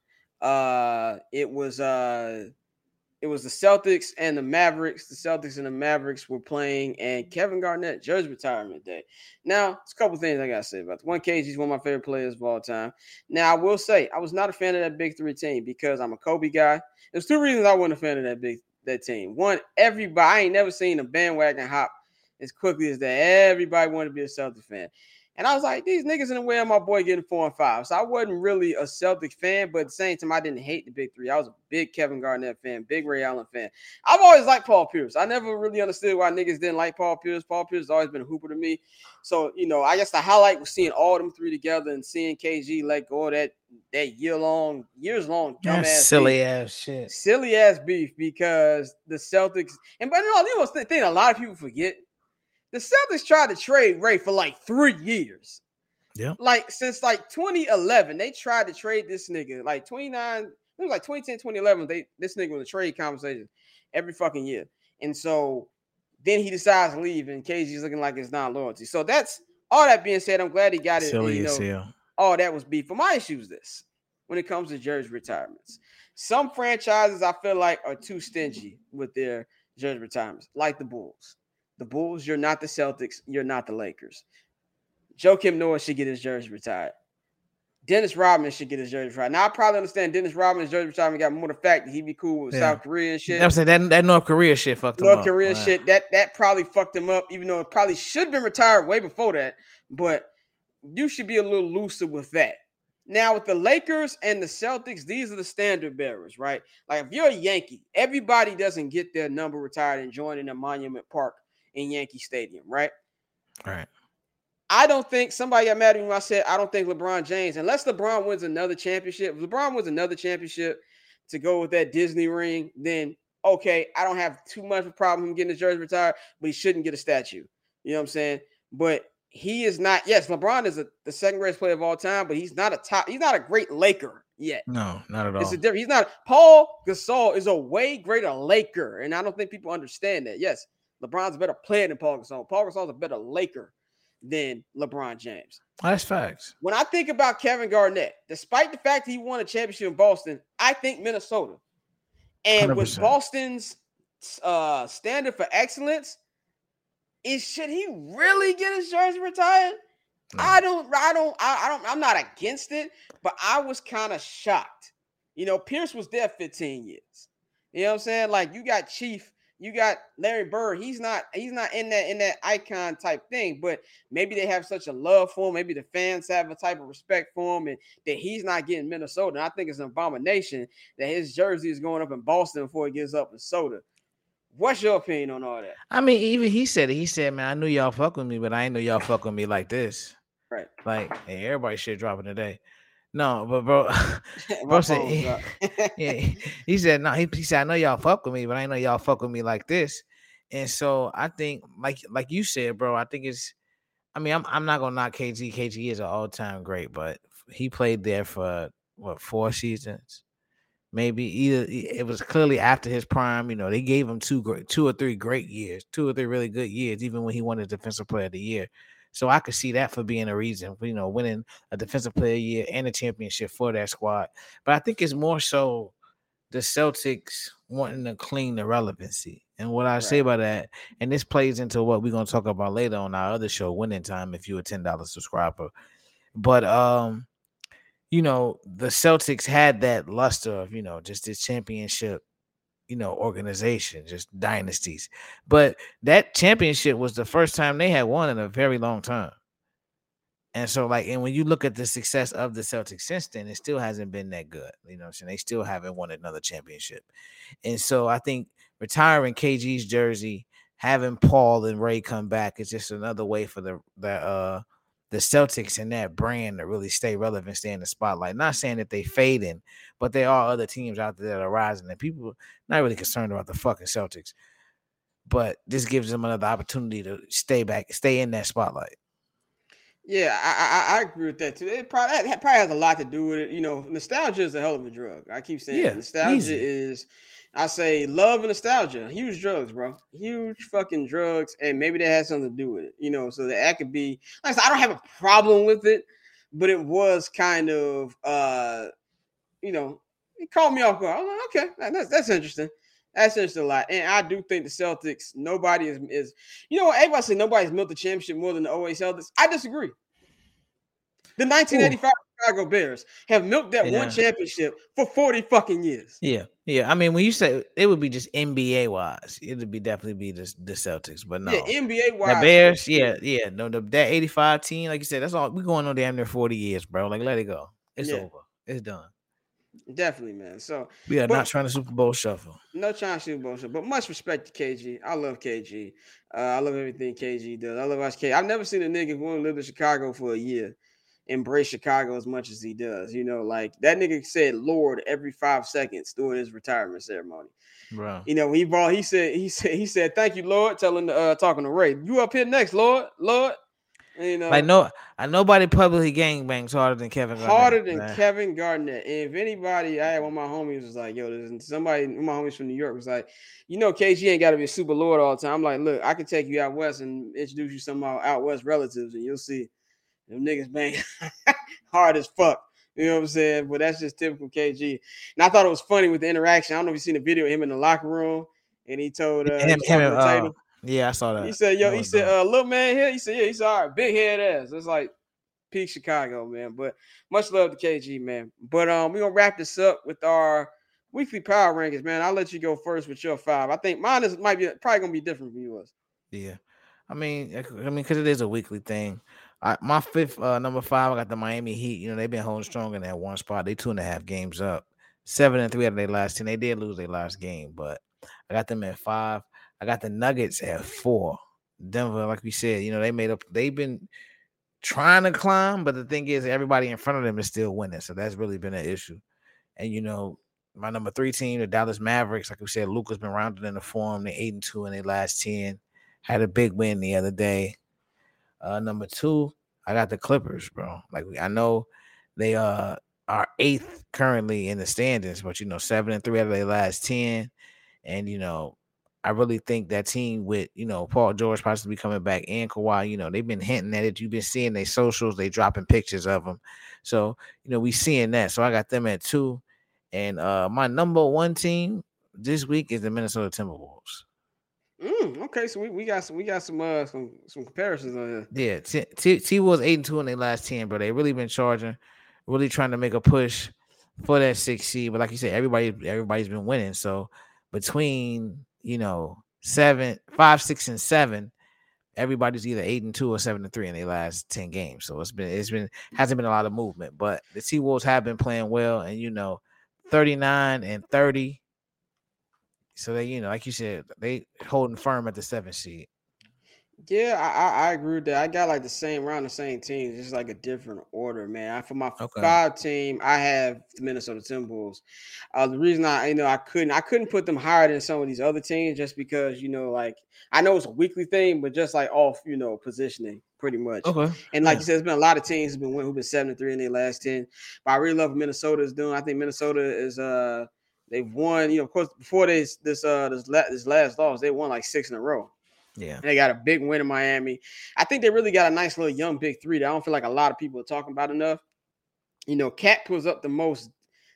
Uh, it was uh, it was the Celtics and the Mavericks. The Celtics and the Mavericks were playing, and Kevin Garnett, jersey retirement day. Now, it's a couple things I gotta say about this. One, K G's one of my favorite players of all time. Now, I will say I was not a fan of that Big Three team because I'm a Kobe guy. There's two reasons I wasn't a fan of that big that team. One, everybody I ain't never seen a bandwagon hop as quickly as that. Everybody wanted to be a Celtics fan. And I was like, these niggas in the way of my boy getting four and five. So I wasn't really a Celtic fan, but at the same time, I didn't hate the big three. I was a big Kevin Garnett fan, big Ray Allen fan. I've always liked Paul Pierce. I never really understood why niggas didn't like Paul Pierce. Paul Pierce has always been a hooper to me. So, you know, I guess the highlight was seeing all them three together and seeing K G let go of that, that year-long, years-long That's dumbass silly beef. ass shit. Silly ass beef because the Celtics, and but you know, you know the thing a lot of people forget, the Celtics tried to trade Ray for like three years. Yeah. Like since like twenty eleven, they tried to trade this nigga. Like twenty-nine, it was like twenty ten, twenty eleven. They this nigga was a trade conversation every fucking year. And so then he decides to leave, and K G's looking like it's not loyalty. So that's all that being said. I'm glad he got it. Silly You as know, hell. all that was beef. For my issue is this when it comes to jersey retirements. Some franchises I feel like are too stingy with their jersey retirements, like the Bulls. The Bulls, you're not the Celtics, you're not the Lakers. Joakim Noah should get his jersey retired. Dennis Rodman should get his jersey retired. Now I probably understand Dennis Rodman's jersey retirement got more the fact that he be cool with yeah. South Korea and shit. I'm saying that, that North Korea shit fucked him North up. North Korea right. shit that that probably fucked him up, even though it probably should have been retired way before that. But you should be a little looser with that. Now with the Lakers and the Celtics, these are the standard bearers, right? Like if you're a Yankee, everybody doesn't get their number retired and join in a Monument Park in Yankee Stadium, right? All right. I don't think somebody got mad at me when I said I don't think LeBron James, unless LeBron wins another championship, if LeBron wins another championship to go with that Disney ring, then okay, I don't have too much of a problem with him getting his jersey retired, but he shouldn't get a statue. You know what I'm saying? But he is not, yes, LeBron is a, the second greatest player of all time, but he's not a top, he's not a great Laker yet. No, not at all. It's a different, he's not, Paul Gasol is a way greater Laker, and I don't think people understand that. Yes, LeBron's a better player than Paul Gasol. Paul Gasol's a better Laker than LeBron James. That's facts. When I think about Kevin Garnett, despite the fact that he won a championship in Boston, I think Minnesota. And one hundred percent. With Boston's uh, standard for excellence, is should he really get his jersey retired? No. I don't, I don't, I, I don't, I'm not against it, but I was kind of shocked. You know, Pierce was there fifteen years. You know what I'm saying? Like you got Chief, you got Larry Bird. He's not, he's not in that in that icon type thing, but maybe they have such a love for him. Maybe the fans have a type of respect for him, and that he's not getting Minnesota. And I think it's an abomination that his jersey is going up in Boston before it gets up in Minnesota. What's your opinion on all that? I mean, even he said it. He said, man, I knew y'all fuck with me, but I ain't know y'all fuck with me like this. Right. Like, hey, everybody shit dropping today. No, but bro, bro said, he, yeah, he said, no, he, he said, I know y'all fuck with me, but I ain't know y'all fuck with me like this. And so I think, like, like you said, bro, I think it's, I mean, I'm, I'm not gonna knock K G. K G is an all-time great, but he played there for what, four seasons? Maybe either it was clearly after his prime. You know, they gave him two great, two or three great years, two or three really good years, even when he won the Defensive Player of the Year. So I could see that for being a reason, for, you know, winning a Defensive Player of the Year and a championship for that squad. But I think it's more so the Celtics wanting to clean the relevancy. And what I right. say by that, and this plays into what we're going to talk about later on our other show, Winning Time, if you're a ten dollars subscriber. But, um, you know, the Celtics had that luster of, you know, just this championship, you know, organization, just dynasties. But that championship was the first time they had won in a very long time. And so, like, and when you look at the success of the Celtics since then, it still hasn't been that good. You know what I'm saying? They still haven't won another championship. And so I think retiring K G's jersey, having Paul and Ray come back is just another way for the, the, uh, the Celtics and that brand to really stay relevant, stay in the spotlight. Not saying that they fading, but there are other teams out there that are rising, and people are not really concerned about the fucking Celtics. But this gives them another opportunity to stay back, stay in that spotlight. Yeah, I, I, I agree with that too. It probably, it probably has a lot to do with it. You know, nostalgia is a hell of a drug. I keep saying yeah, nostalgia easy. is, I say love and nostalgia, huge drugs, bro. Huge fucking drugs. And maybe that has something to do with it, you know, so that, that could be, like I said, I don't have a problem with it, but it was kind of, uh, you know, it caught me off guard. I was like, okay, that's, that's interesting. That's interesting a lot. And I do think the Celtics, nobody is, is you know what, everybody say nobody's milked the championship more than the oh eight Celtics. I disagree. The nineteen eighty-five Ooh. Chicago Bears have milked that yeah. one championship for forty fucking years. Yeah, yeah. I mean, when you say it would be just N B A wise, it would be definitely be the, the Celtics, but no. Yeah, N B A wise. The Bears, yeah, yeah. No, the, that eighty-five team, like you said, that's all. We're going on damn near forty years, bro. Like, let it go. It's yeah. over. It's done. Definitely, man. So we are but, not trying to Super Bowl shuffle. No trying to Super Bowl shuffle, but much respect to K G. I love K G. Uh, I love everything K G does. I love watch K G. I've never seen a nigga who only lived in Chicago for a year embrace Chicago as much as he does. You know, like that nigga said Lord every five seconds during his retirement ceremony. Bro. You know, he brought he said he said he said thank you, Lord, telling uh talking to Ray. You up here next, Lord, Lord. And, you know, like no, I nobody publicly gangbangs harder than Kevin Garnett. Harder than man. Kevin Garnett. And if anybody, I had one of my homies was like, yo, there's somebody, one of my homies from New York was like, you know, K G ain't got to be a super Lord all the time. I'm like, look, I can take you out west and introduce you to some of our out west relatives, and you'll see them niggas bang hard as fuck. You know what I'm saying? But that's just typical K G. And I thought it was funny with the interaction. I don't know if you've seen the video of him in the locker room, and he told uh, him, him uh, yeah, I saw that. He said, yo, he said, uh, little man here. He said, yeah, he said, all right, big head ass. It's like, peak Chicago, man. But much love to K G, man. But um, we're gonna wrap this up with our weekly power rankings, man. I'll let you go first with your five. I think mine is might be probably gonna be different from yours. Yeah, I mean, I mean, because it is a weekly thing. I, my fifth, uh, number five, I got the Miami Heat. You know, they've been holding strong in that one spot. They two and a half games up, seven and three out of their last ten. They did lose their last game, but I got them at five. I got the Nuggets at four. Denver, like we said, you know, they made up. They've been trying to climb, but the thing is, everybody in front of them is still winning. So that's really been an issue. And you know, my number three team, the Dallas Mavericks, like we said, Luka's been rounded in the form. They're eight and two in their last ten. Had a big win the other day. Uh, number two, I got the Clippers, bro. Like I know they uh are eighth currently in the standings, but you know, seven and three out of their last ten. And you know, I really think that team with, you know, Paul George possibly coming back and Kawhi, you know, they've been hinting at it. You've been seeing their socials, they dropping pictures of them. So, you know, we seeing that. So I got them at two. And uh my number one team this week is the Minnesota Timberwolves. Mm, okay, so we, we got some we got some uh some some comparisons on Yeah, here. T, T, T was eight and two in their last ten, bro. They really been charging, really trying to make a push for that six seed. But like you said, everybody everybody's been winning. So between, you know, seven, five, six, and seven, everybody's either eight and two or seven and three in their last ten games. So it's been it's been hasn't been a lot of movement. But the T Wolves have been playing well, and you know, thirty-nine and thirty. So they, you know, like you said, they holding firm at the seventh seed. Yeah, I, I, I agree with that. I got like the same around the same teams, just like a different order, man. I, for my Okay. five team, I have the Minnesota Timberwolves. Uh, the reason I, you know, I couldn't, I couldn't put them higher than some of these other teams, just because, you know, like I know it's a weekly thing, but just like off, you know, positioning pretty much. Okay. And like Yeah. you said, there's been a lot of teams who've been who've been seven and three in their last ten. But I really love what Minnesota is doing. I think Minnesota is uh they've won, you know, of course, before this this uh this, la- this last loss, they won like six in a row. Yeah. And they got a big win in Miami. I think they really got a nice little young big three that I don't feel like a lot of people are talking about enough. You know, Cat pulls up the most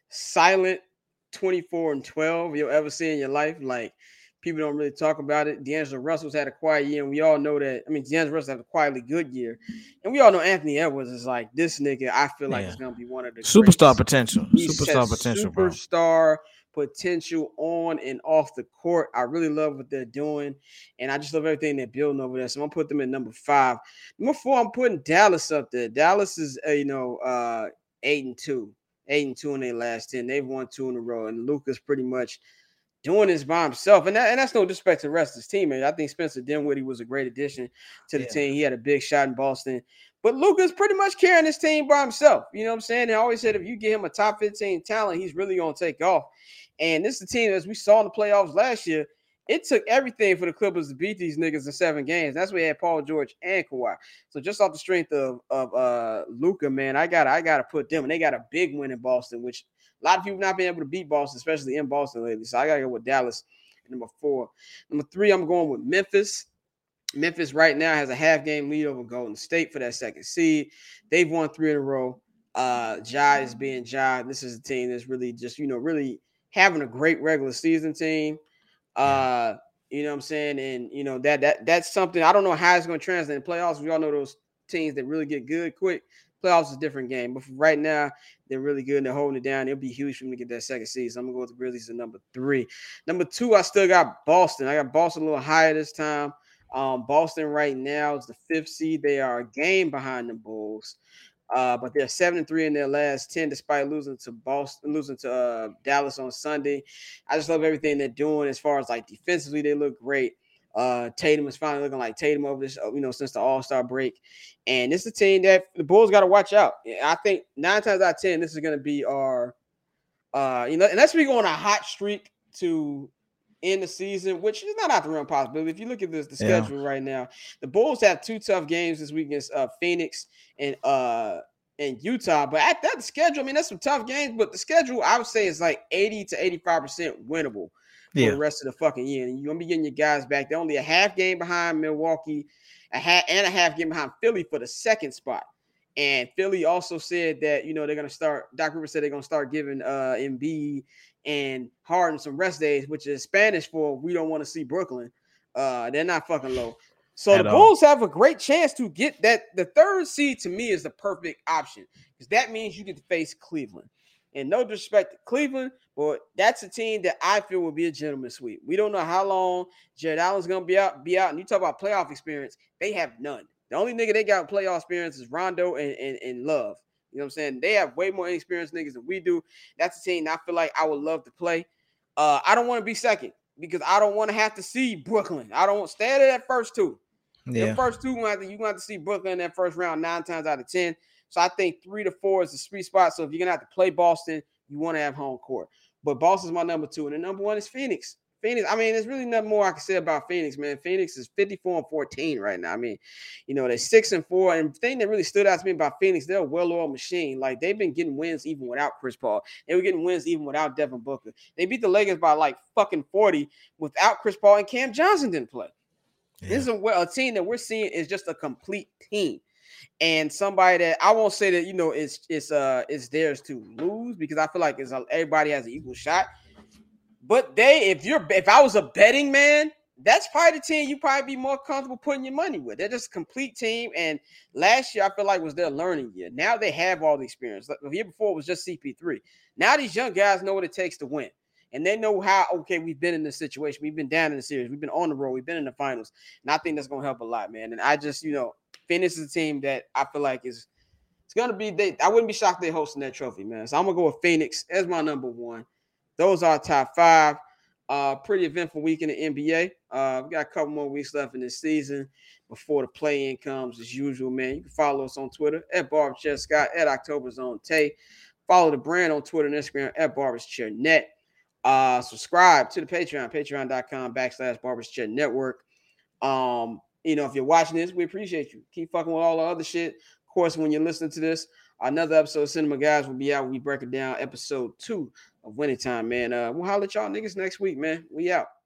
silent twenty-four and twelve you'll ever see in your life. Like, people don't really talk about it. D'Angelo Russell's had a quiet year, and we all know that. I mean, D'Angelo Russell had a quietly good year. And we all know Anthony Edwards is like, this nigga, I feel like Yeah. it's going to be one of the Superstar greats. potential. He's Superstar potential, bro. Superstar potential on and off the court. I really love what they're doing, and I just love everything they're building over there. So I'm gonna put them at number five. Number four, I'm putting Dallas up there. Dallas is uh, you know uh, eight and two, eight and two in their last ten. They've won two in a row, and Luka's pretty much doing this by himself. And, that, and that's no disrespect to the rest of his teammates. I think Spencer Dinwiddie was a great addition to the Yeah. team. He had a big shot in Boston. But Luka's pretty much carrying this team by himself. You know what I'm saying? They always said if you get him a top fifteen talent, he's really going to take off. And this is a team, as we saw in the playoffs last year, it took everything for the Clippers to beat these niggas in seven games. That's why they had Paul George and Kawhi. So just off the strength of, of uh, Luka, man, I got I got to put them. And they got a big win in Boston, which a lot of people not being able to beat Boston, especially in Boston lately. So I got to go with Dallas at number four. Number three, I'm going with Memphis. Memphis right now has a half game lead over Golden State for that second seed. They've won three in a row. Uh, Ja is being Ja. This is a team that's really just, you know, really having a great regular season team. Uh, you know what I'm saying? And, you know, that that that's something I don't know how it's going to translate in playoffs. We all know those teams that really get good quick. Playoffs is a different game. But for right now, they're really good and they're holding it down. It'll be huge for them to get that second seed. So I'm going to go with the Grizzlies at number three. Number two, I still got Boston. I got Boston a little higher this time. Um, Boston right now is the fifth seed. They are a game behind the Bulls. Uh, but they're seven and three in their last ten, despite losing to Boston, losing to uh, Dallas on Sunday. I just love everything they're doing as far as like defensively. They look great. Uh, Tatum is finally looking like Tatum over this, you know, since the All-Star break. And this is a team that the Bulls got to watch out. I think nine times out of ten, this is going to be our, uh, you know, unless we go on a hot streak to end the season, which is not out the realm of possibility. If you look at this, the Yeah. schedule right now, the Bulls have two tough games this week against uh, Phoenix and uh and Utah. But at that schedule, I mean, that's some tough games. But the schedule, I would say, is like eighty to eighty-five percent winnable for Yeah. the rest of the fucking year. And you're gonna be getting your guys back. They're only a half game behind Milwaukee, a half and a half game behind Philly for the second spot. And Philly also said that, you know, they're gonna start. Doc Rivers said they're gonna start giving uh Embiid and Harden some rest days, which is Spanish for we don't want to see Brooklyn. Uh, they're not fucking low. So the Bulls all. have a great chance to get that. The third seed to me is the perfect option because that means you get to face Cleveland. And no disrespect to Cleveland, but that's a team that I feel will be a gentleman's sweep. We don't know how long Jared Allen's going to be out. Be out. And you talk about playoff experience, they have none. The only nigga they got playoff experience is Rondo and, and, and Love. You know what I'm saying? They have way more inexperienced niggas than we do. That's a team I feel like I would love to play. Uh, I don't want to be second because I don't want to have to see Brooklyn. I don't want to stay at that first two. Yeah. The first two, you're going to have to see Brooklyn in that first round nine times out of ten. So I think three to four is the sweet spot. So if you're going to have to play Boston, you want to have home court. But Boston's my number two. And the number one is Phoenix. Phoenix, I mean, there's really nothing more I can say about Phoenix, man. Phoenix is fifty-four and fourteen right now. I mean, you know, they're six and four. And the thing that really stood out to me about Phoenix, they're a well-oiled machine. Like, they've been getting wins even without Chris Paul. They were getting wins even without Devin Booker. They beat the Lakers by like fucking forty without Chris Paul, and Cam Johnson didn't play. Yeah. This is a, a team that we're seeing is just a complete team. And somebody that I won't say that, you know, it's it's uh it's theirs to lose because I feel like it's a, everybody has an equal shot. But they, if you're if I was a betting man, that's probably the team you probably be more comfortable putting your money with. They're just a complete team. And last year I feel like was their learning year. Now they have all the experience. The year before it was just C P three. Now these young guys know what it takes to win. And they know how, okay, we've been in this situation. We've been down in the series. We've been on the road. We've been in the finals. And I think that's going to help a lot, man. And I just, you know, Phoenix is a team that I feel like is it's going to be they, – I wouldn't be shocked they're hosting that trophy, man. So I'm going to go with Phoenix as my number one. Those are our top five. Uh, pretty eventful week in the N B A. Uh, we got a couple more weeks left in this season before the play-in comes as usual, man. You can follow us on Twitter at Barberchair Scott, at Octoberzone Tay. Follow the brand on Twitter and Instagram at BarbersChairNet. Uh, subscribe to the Patreon, patreon.com backslash Barbers Chair Network. Um, you know, if you're watching this, we appreciate you. Keep fucking with all the other shit. Of course, when you're listening to this, another episode of Cinema Guys will be out when we break it down, episode two of Winning Time, man. Uh, we'll holler at y'all niggas next week, man. We out.